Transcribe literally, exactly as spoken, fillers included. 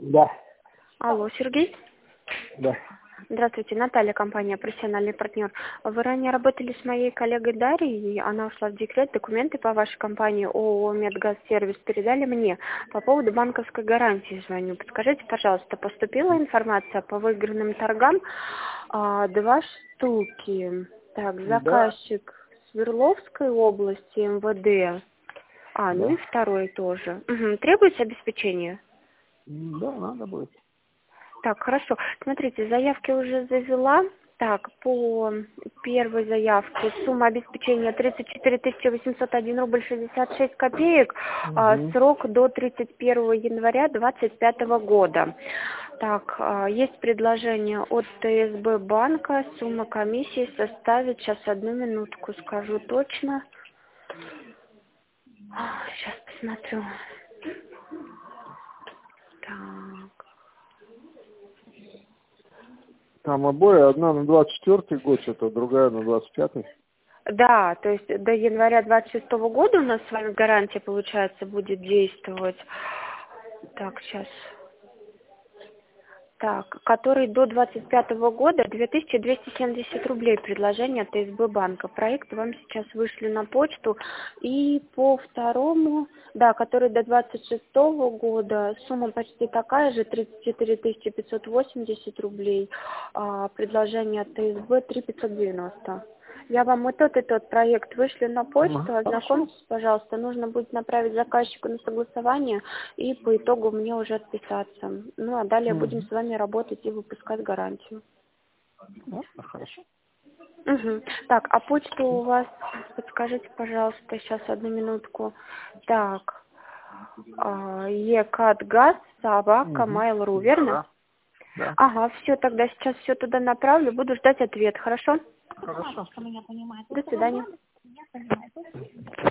Да. Алло, Сергей? Да. Здравствуйте, Наталья, компания «Профессиональный партнер». Вы ранее работали с моей коллегой Дарьей, и она ушла в декрет. Документы по вашей компании ООО «Медгазсервис» передали мне. По поводу банковской гарантии звоню. Подскажите, пожалуйста, поступила информация по выигранным торгам? А, два штуки. Так, Да. заказчик Свердловской области, МВД. А, ну и Да. второй тоже. Угу. Требуется обеспечение? Да, надо будет. Так, хорошо. Смотрите, заявки уже завела. Так, по первой заявке сумма обеспечения тридцать четыре тысячи восемьсот один рубль шестьдесят шесть копеек. А, Угу. срок до тридцать первого января двадцать пятого года. Так, а, есть предложение от ТСБ банка. Сумма комиссии составит, сейчас одну минутку скажу точно. Сейчас посмотрю. Так. Там обои, одна на двадцать четвёртый год, что-то, другая на двадцать пятый. Да, то есть до января двадцать шестого года у нас с вами гарантия, получается, будет действовать. Так, сейчас. Так, который до двадцать пятого года две тысячи двести семьдесят рублей предложение от ТСБ банка. Проект вам сейчас вышли на почту. И по второму, да, который до двадцать шестого года, сумма почти такая же, тридцать четыре тысячи пятьсот восемьдесят рублей. А, предложение от ТСБ три тысячи пятьсот девяносто. Я вам вот тот и тот проект вышли на почту, Ну, хорошо. ознакомьтесь, пожалуйста. Нужно будет направить заказчику на согласование и по итогу мне уже отписаться. Ну, а далее будем Угу. с вами работать и выпускать гарантию. Ну, хорошо. Угу. Так, а почту у вас, подскажите, пожалуйста, сейчас одну минутку. Так, екатгаз собака Угу. mail.ru, Да, верно? да. Да. Ага, все, тогда сейчас все туда направлю, буду ждать ответ, хорошо? Хорошо. До свидания.